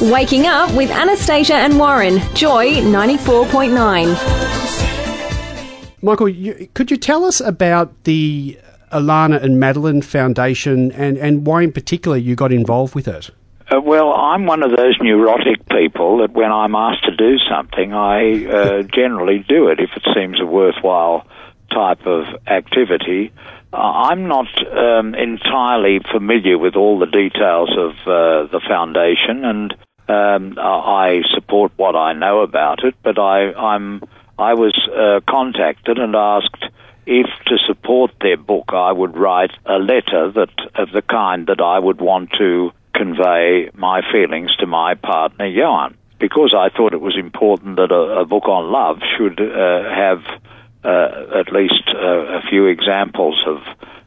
Waking Up with Anastasia and Warren. Joy 94.9. Michael, could you tell us about the Alana and Madeline Foundation and why in particular you got involved with it? Well, I'm one of those neurotic people that when I'm asked to do something, I generally do it if it seems a worthwhile type of activity. I'm not entirely familiar with all the details of the foundation, and I support what I know about it, but I was contacted and asked if to support their book I would write a letter of the kind that I would want to convey my feelings to my partner, Johan, because I thought it was important that a book on love should have at least a few examples of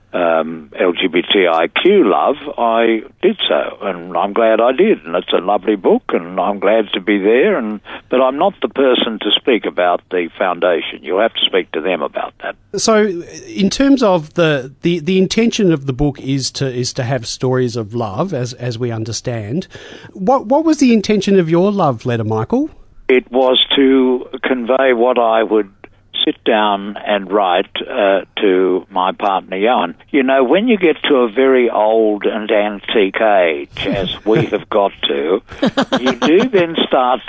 LGBTIQ love. I did so, and I'm glad I did, and it's a lovely book, and I'm glad to be there, but I'm not the person to speak about the foundation. You'll have to speak to them about that. So, in terms of the intention of the book is to have stories of love, as we understand. What was the intention of your love letter, Michael? It was to convey what I would sit down and write to my partner, Johan. You know, when you get to a very old and antique age, as we have got to, you do then start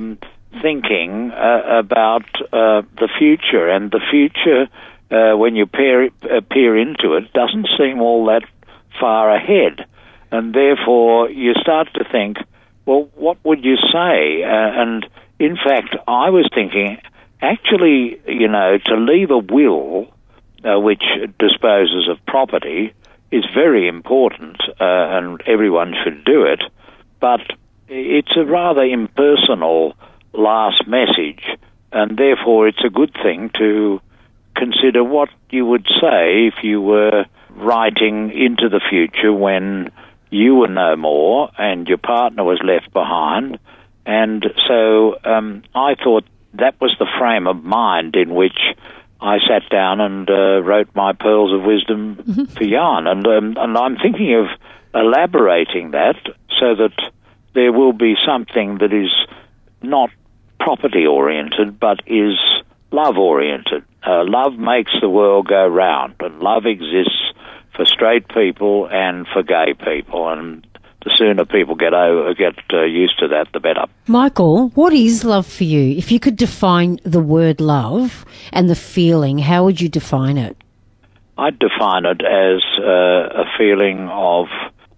thinking about the future, and the future, when you peer into it, doesn't seem all that far ahead. And therefore, you start to think, well, what would you say? And in fact, I was thinking, actually, you know, to leave a will which disposes of property is very important, and everyone should do it, but it's a rather impersonal last message, and therefore it's a good thing to consider what you would say if you were writing into the future when you were no more and your partner was left behind. And so I thought that was the frame of mind in which I sat down and wrote my pearls of wisdom for Jan. And I'm thinking of elaborating that so that there will be something that is not property-oriented but is love-oriented. Love makes the world go round, and love exists for straight people and for gay people, and the sooner people get used to that, the better. Michael, what is love for you? If you could define the word love and the feeling, how would you define it? I'd define it as a feeling of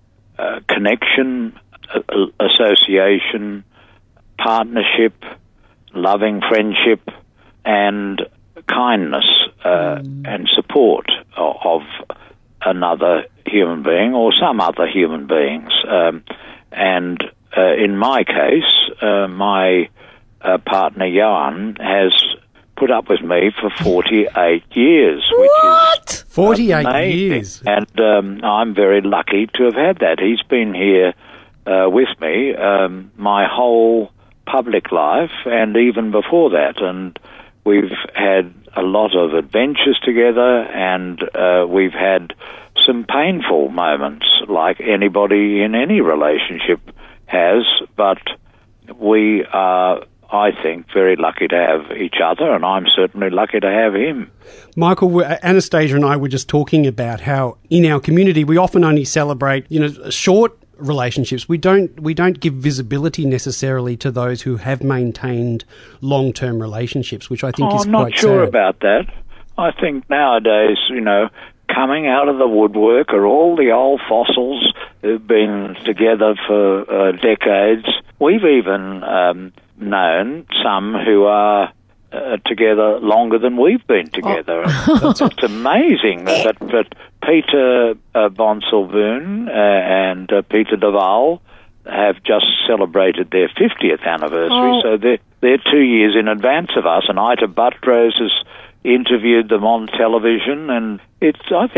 connection, association, partnership, loving friendship, and kindness and support of another human being or some other human beings. And in my case, my partner Johan has put up with me for 48 years. What? Which is 48 amazing. Years? And I'm very lucky to have had that. He's been here with me my whole public life and even before that. And we've had a lot of adventures together, and we've had some painful moments like anybody in any relationship has, but we are, I think, very lucky to have each other, and I'm certainly lucky to have him. Michael, Anastasia and I were just talking about how in our community we often only celebrate, short relationships. We don't give visibility necessarily to those who have maintained long-term relationships, which I think is quite sad. I'm not sure about that. I think nowadays, coming out of the woodwork are all the old fossils who've been together for decades. We've even known some who are together longer than we've been together. It's amazing that Peter Bonselboon and Peter de Waal have just celebrated their 50th anniversary, so they're 2 years in advance of us, and Ita Buttrose has interviewed them on television, and there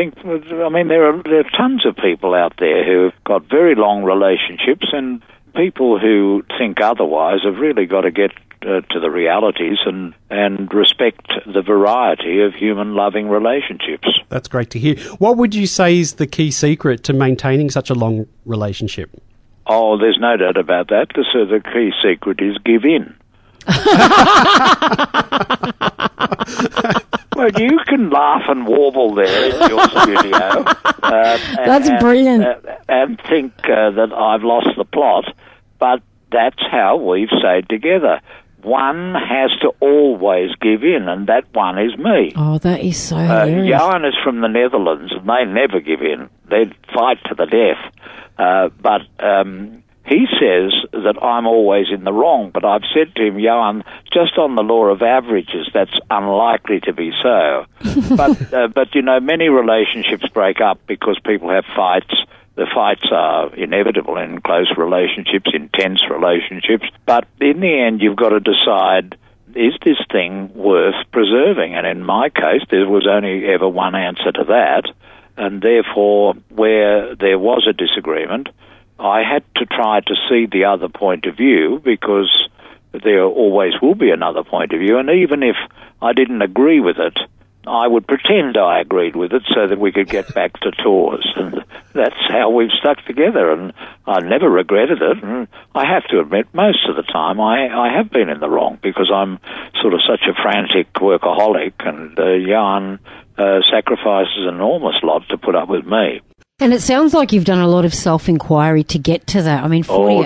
are tons of people out there who've got very long relationships, and people who think otherwise have really got to get to the realities and respect the variety of human loving relationships. That's great to hear. What would you say is the key secret to maintaining such a long relationship? Oh, there's no doubt about that. The key secret is give in. Well, you can laugh and warble there in your studio. That's brilliant. And think that I've lost the plot, but that's how we've stayed together. One has to always give in, and that one is me. Oh, that is so hilarious. Johan is from the Netherlands, and they never give in. They fight to the death. But he says that I'm always in the wrong, but I've said to him, Johan, just on the law of averages, that's unlikely to be so. But you know, many relationships break up because people have fights. The fights are inevitable in close relationships, intense relationships. But in the end, you've got to decide, is this thing worth preserving? And in my case, there was only ever one answer to that. And therefore, where there was a disagreement, I had to try to see the other point of view, because there always will be another point of view. And even if I didn't agree with it, I would pretend I agreed with it so that we could get back to tours. And that's how we've stuck together, and I never regretted it. And I have to admit, most of the time I have been in the wrong, because I'm sort of such a frantic workaholic, and Johan sacrifices an enormous lot to put up with me. And it sounds like you've done a lot of self-inquiry to get to that. I mean,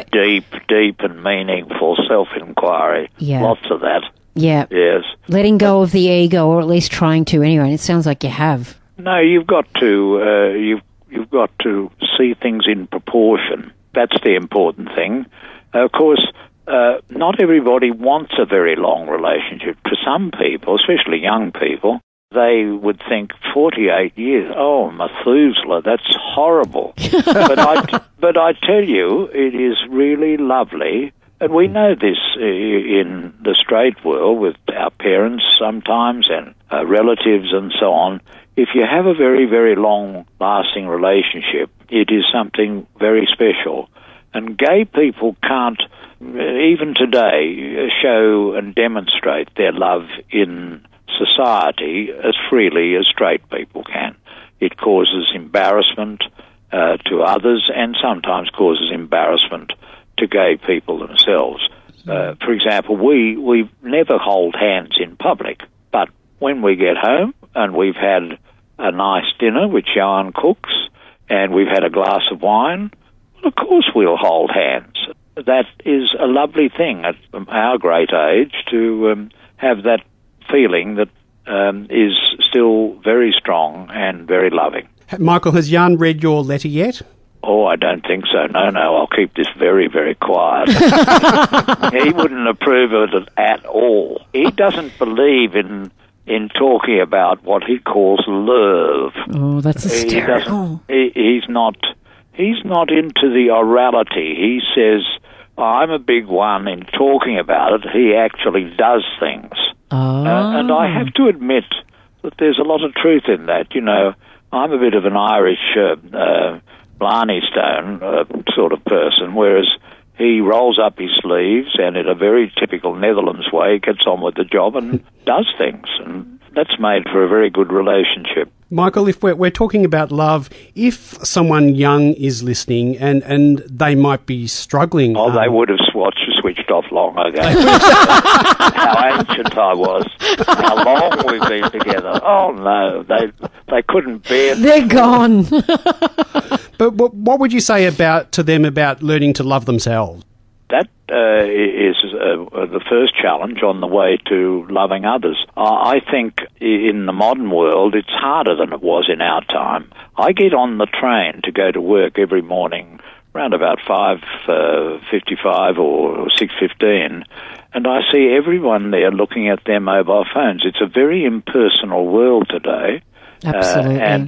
deep and meaningful self-inquiry. Yeah. Lots of that. Yeah. Yes. Letting go of the ego, or at least trying to anyway. And it sounds like you have. No, you've got to you've got to see things in proportion. That's the important thing. Of course, not everybody wants a very long relationship. To some people, especially young people, they would think 48 years. Oh, Methuselah, that's horrible. but I tell you, it is really lovely. And we know this in the straight world with our parents sometimes, and relatives and so on. If you have a very, very long-lasting relationship, it is something very special. And gay people can't, even today, show and demonstrate their love in society as freely as straight people can. It causes embarrassment to others, and sometimes causes embarrassment to gay people themselves. For example, we never hold hands in public, but when we get home and we've had a nice dinner which Johan cooks, and we've had a glass of wine, well, of course we'll hold hands. That is a lovely thing at our great age, to have that feeling that is still very strong and very loving. Michael, has Jan read your letter yet? Oh, I don't think so. No, I'll keep this very, very quiet. He wouldn't approve of it at all. He doesn't believe in talking about what he calls love. Oh, that's hysterical. He's not into the orality. He says, I'm a big one in talking about it. He actually does things. Oh. And I have to admit that there's a lot of truth in that. You know, I'm a bit of an Irish Blarney Stone sort of person, whereas he rolls up his sleeves and in a very typical Netherlands way gets on with the job and does things, and that's made for a very good relationship. Michael, if we're talking about love, if someone young is listening and they might be struggling... Oh, they would have switched off long ago. How ancient I was. How long we've been together. Oh, no, they couldn't bear... They're gone. But what would you say to them about learning to love themselves? That is the first challenge on the way to loving others. I think in the modern world it's harder than it was in our time. I get on the train to go to work every morning around about 5:55 or 6:15, and I see everyone there looking at their mobile phones. It's a very impersonal world today. Absolutely. And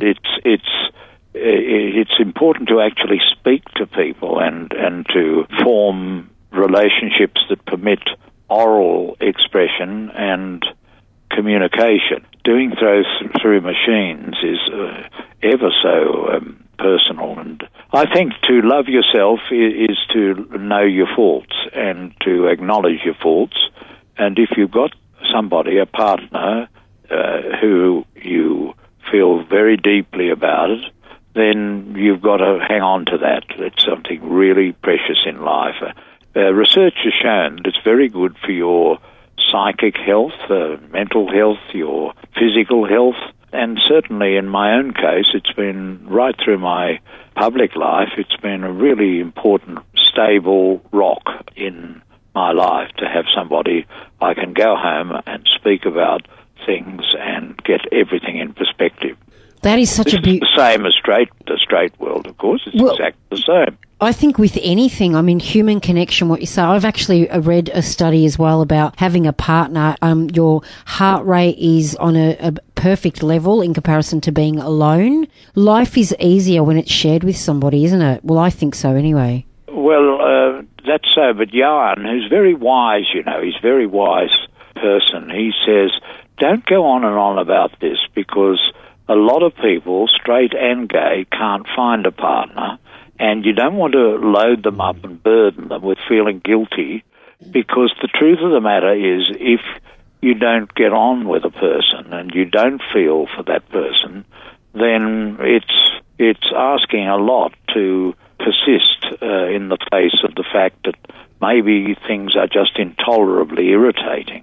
it's important to actually speak to people and to form relationships that permit oral expression and communication. Doing through machines is ever so personal. And I think to love yourself is to know your faults and to acknowledge your faults. And if you've got somebody, a partner, who you feel very deeply about it, then you've got to hang on to that. It's something really precious in life. Research has shown that it's very good for your psychic health, mental health, your physical health, and certainly in my own case, it's been right through my public life, it's been a really important, stable rock in my life to have somebody I can go home and speak about things and get everything in perspective. That is such This is the same as the straight world, of course. It's exactly the same. I think with anything, I mean, human connection, what you say, I've actually read a study as well about having a partner. Your heart rate is on a perfect level in comparison to being alone. Life is easier when it's shared with somebody, isn't it? Well, I think so anyway. Well, that's so, but Jan, who's very wise, he's a very wise person, he says, don't go on and on about this because a lot of people, straight and gay, can't find a partner, and you don't want to load them up and burden them with feeling guilty, because the truth of the matter is if you don't get on with a person and you don't feel for that person, then it's asking a lot to persist in the face of the fact that maybe things are just intolerably irritating.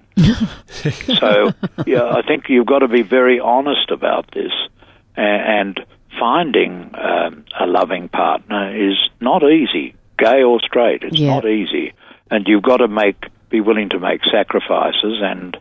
So, I think you've got to be very honest about this, and finding a loving partner is not easy, gay or straight. It's not easy, and you've got to be willing to make sacrifices and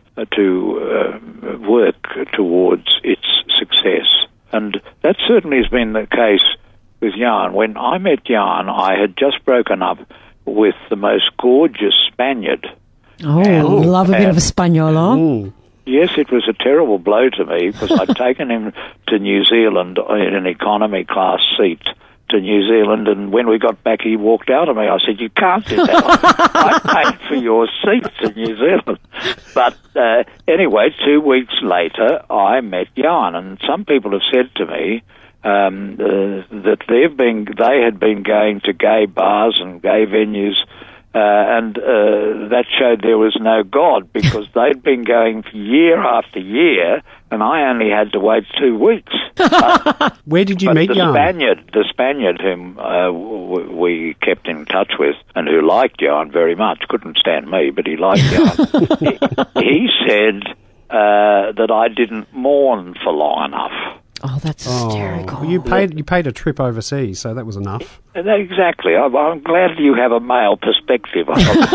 to work towards its success. And that certainly has been the case with Jan. When I met Jan, I had just broken up with the most gorgeous Spaniard. Oh, love a bit of a Español. Yes, it was a terrible blow to me because I'd taken him to New Zealand in an economy class seat to New Zealand, and when we got back, he walked out of me. I said, "You can't do that. I paid for your seat to New Zealand." But anyway, 2 weeks later, I met Jan, and some people have said to me that they had been going to gay bars and gay venues, and that showed there was no God, because they'd been going year after year, and I only had to wait 2 weeks. Where did you meet Jan? The Spaniard whom we kept in touch with, and who liked Jan very much, couldn't stand me, but he liked Jan. he said that I didn't mourn for long enough. Oh, that's hysterical. Well, you paid a trip overseas, so that was enough. Exactly. I'm glad you have a male perspective.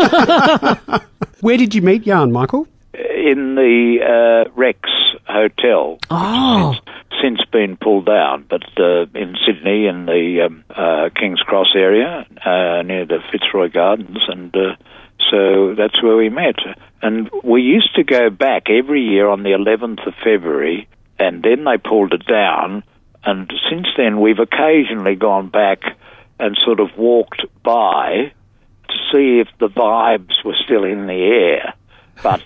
Where did you meet Jan, Michael? In the Rex Hotel. Oh. Since been pulled down, but in Sydney, in the King's Cross area, near the Fitzroy Gardens, and so that's where we met. And we used to go back every year on the 11th of February, and then they pulled it down, and since then we've occasionally gone back and sort of walked by to see if the vibes were still in the air. But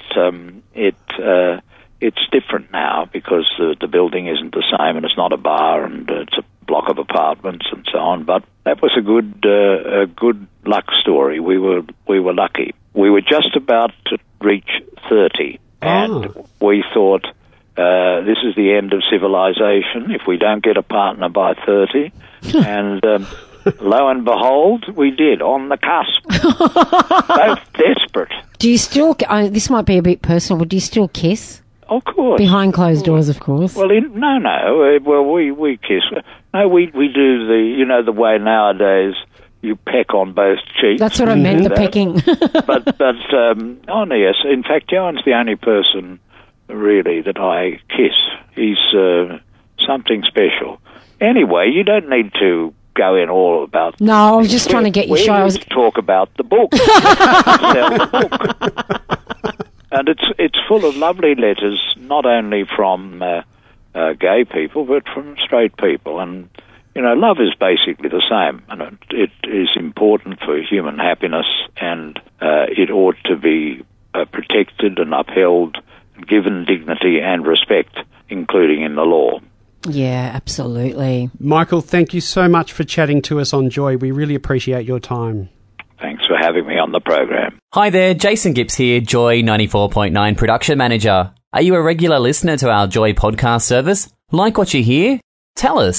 it's different now because the building isn't the same, and it's not a bar, and it's a block of apartments and so on. But that was a good luck story. We were lucky. We were just about to reach 30, and we thought, this is the end of civilization if we don't get a partner by 30. And lo and behold, we did, on the cusp. Both desperate. Do you still, this might be a bit personal, but do you still kiss? Of course. Behind closed doors, of course. Well, no. Well, we kiss. No, we do the way nowadays you peck on both cheeks. That's what I meant, the pecking. but yes. In fact, Jan's the only person really that I kiss. He's something special. Anyway, you don't need to go in all about... No, I was just trying to get you shy. We need to talk about the book. Sell the book. And it's full of lovely letters, not only from gay people, but from straight people. And, love is basically the same. And it is important for human happiness, and it ought to be protected and upheld, given dignity and respect, including in the law. Yeah, absolutely. Michael, thank you so much for chatting to us on Joy. We really appreciate your time. Thanks for having me on the program. Hi there, Jason Gibbs here, Joy 94.9 Production Manager. Are you a regular listener to our Joy podcast service? Like what you hear? Tell us.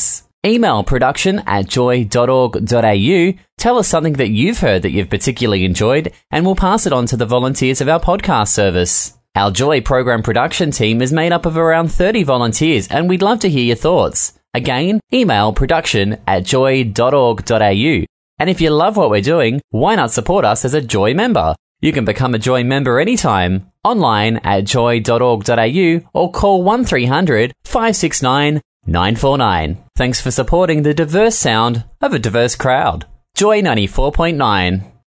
Email production@joy.org.au. Tell us something that you've heard that you've particularly enjoyed, and we'll pass it on to the volunteers of our podcast service. Our Joy program production team is made up of around 30 volunteers, and we'd love to hear your thoughts. Again, email production@joy.org.au. And if you love what we're doing, why not support us as a Joy member? You can become a Joy member anytime, online at joy.org.au, or call 1300 569 949. Thanks for supporting the diverse sound of a diverse crowd. Joy 94.9.